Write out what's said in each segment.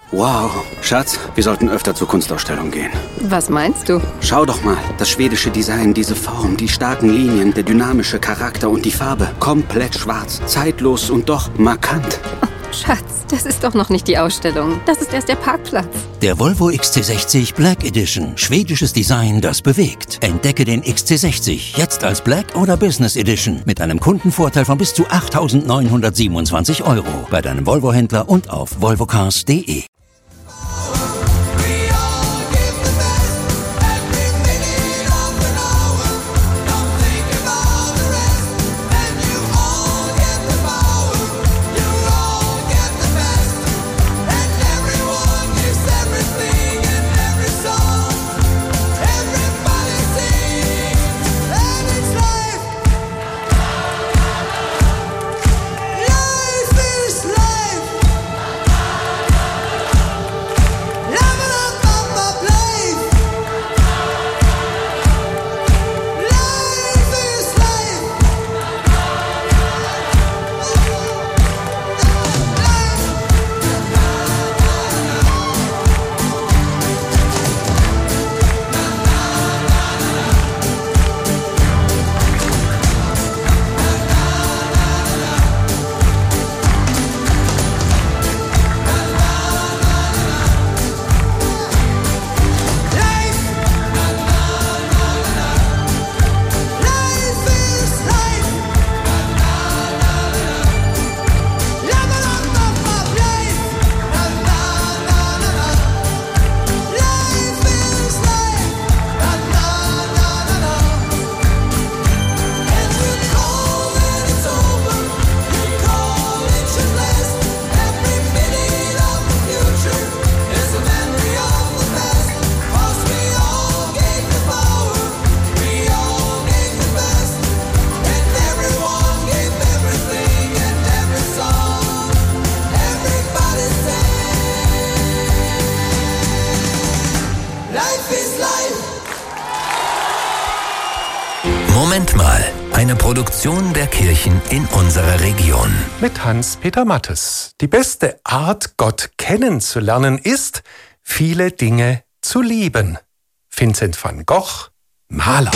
Wow. Schatz, wir sollten öfter zur Kunstausstellung gehen. Was meinst du? Schau doch mal. Das schwedische Design, diese Form, die starken Linien, der dynamische Charakter und die Farbe. Komplett schwarz, zeitlos und doch markant. Oh, Schatz, das ist doch noch nicht die Ausstellung. Das ist erst der Parkplatz. Der Volvo XC60 Black Edition. Schwedisches Design, das bewegt. Entdecke den XC60 jetzt als Black oder Business Edition mit einem Kundenvorteil von bis zu 8.927 € bei deinem Volvo-Händler und auf volvocars.de. Moment mal, eine Produktion der Kirchen in unserer Region. Mit Hans-Peter Mattes. Die beste Art, Gott kennenzulernen, ist, viele Dinge zu lieben. Vincent van Gogh, Maler.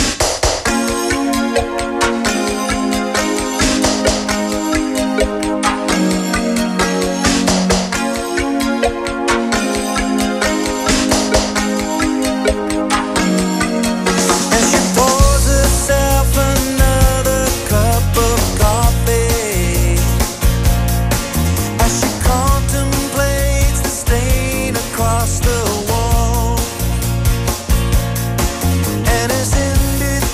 And it's ended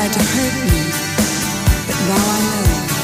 tried to hurt me, but now I know.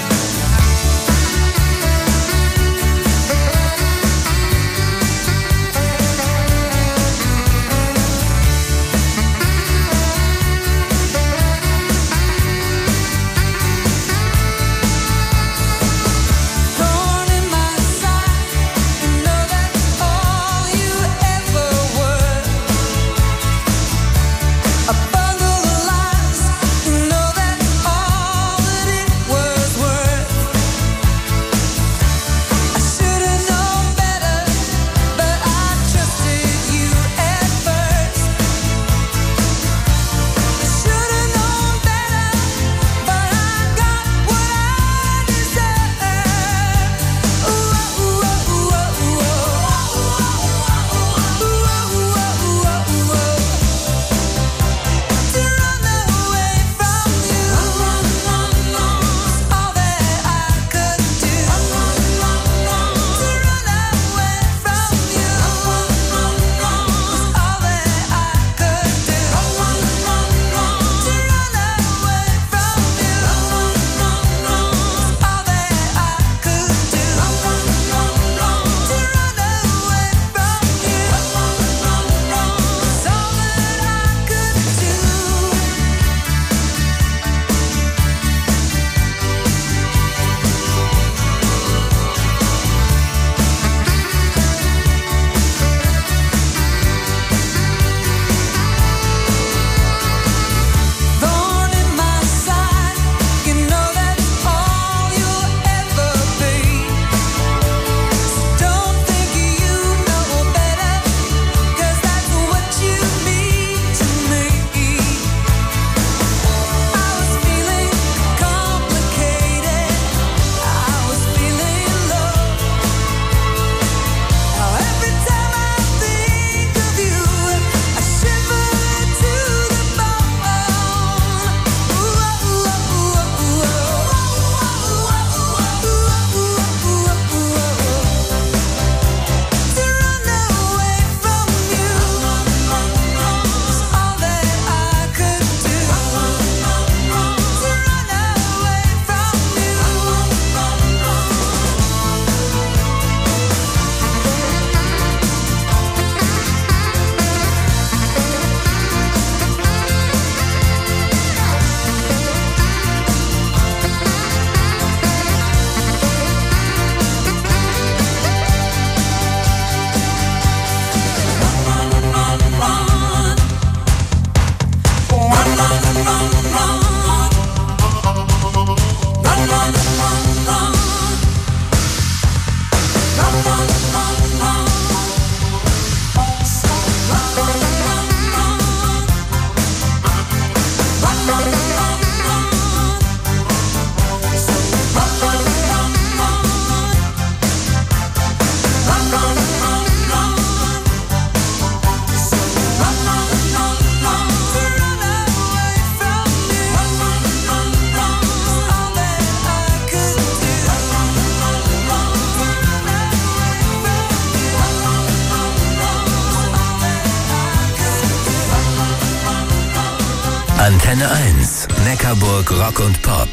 Antenne 1, Neckarburg Rock und Pop.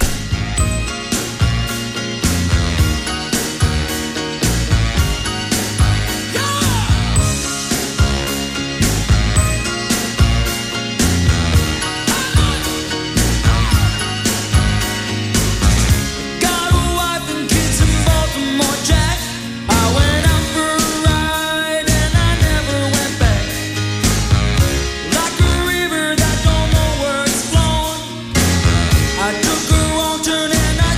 I took a wrong turn and I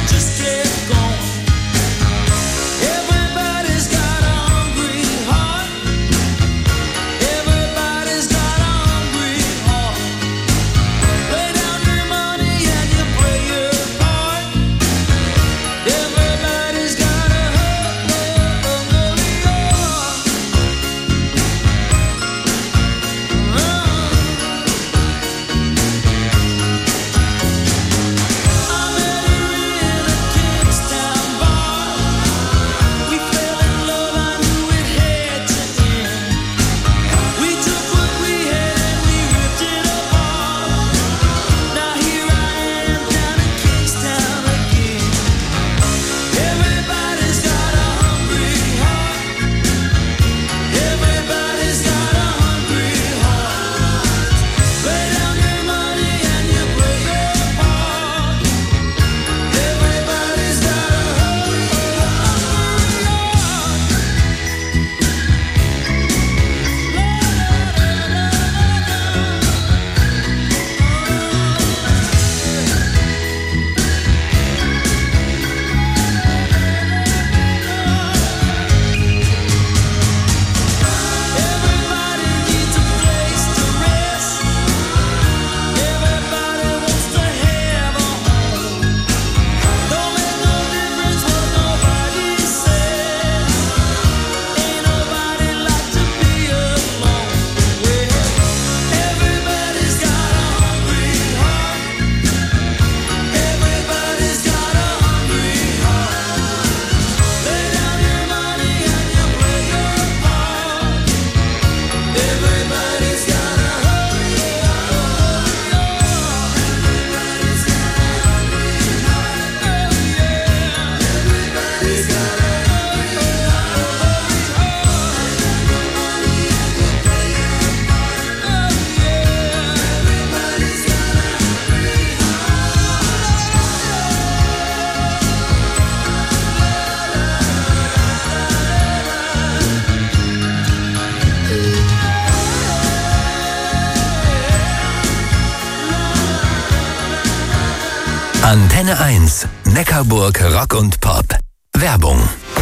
Antenne 1, Neckarburg Rock und Pop. Werbung.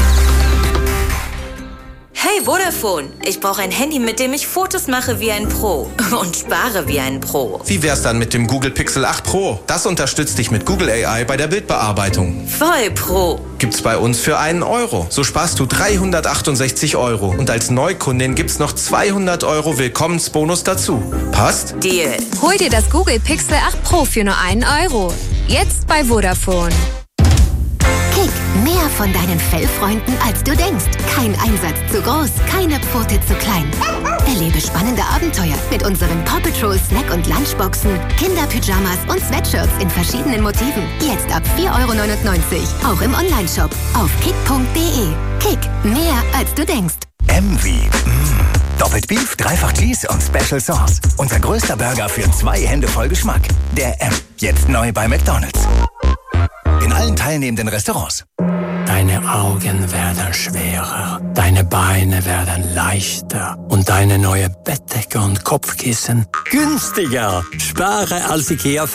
Hey Vodafone, ich brauche ein Handy, mit dem ich Fotos mache wie ein Pro und spare wie ein Pro. Wie wär's dann mit dem Google Pixel 8 Pro? Das unterstützt dich mit Google AI bei der Bildbearbeitung. Voll Pro. Gibt's bei uns für €1. So sparst du 368 € und als Neukundin gibt's noch 200 € Willkommensbonus dazu. Passt? Deal. Hol dir das Google Pixel 8 Pro für nur €1. Jetzt bei Vodafone. Kick, mehr von deinen Fellfreunden, als du denkst. Kein Einsatz zu groß, keine Pfote zu klein. Erlebe spannende Abenteuer mit unseren Paw Patrol Snack- und Lunchboxen, Kinderpyjamas und Sweatshirts in verschiedenen Motiven. Jetzt ab €4,99 €, auch im Onlineshop auf kick.de. Kick, mehr als du denkst. M wie Doppelt Beef, Dreifach Cheese und Special Sauce. Unser größter Burger für 2 Hände voll Geschmack. Der M, jetzt neu bei McDonald's. In allen teilnehmenden Restaurants. Deine Augen werden schwerer, deine Beine werden leichter und deine neue Bettdecke und Kopfkissen günstiger. Spare als IKEA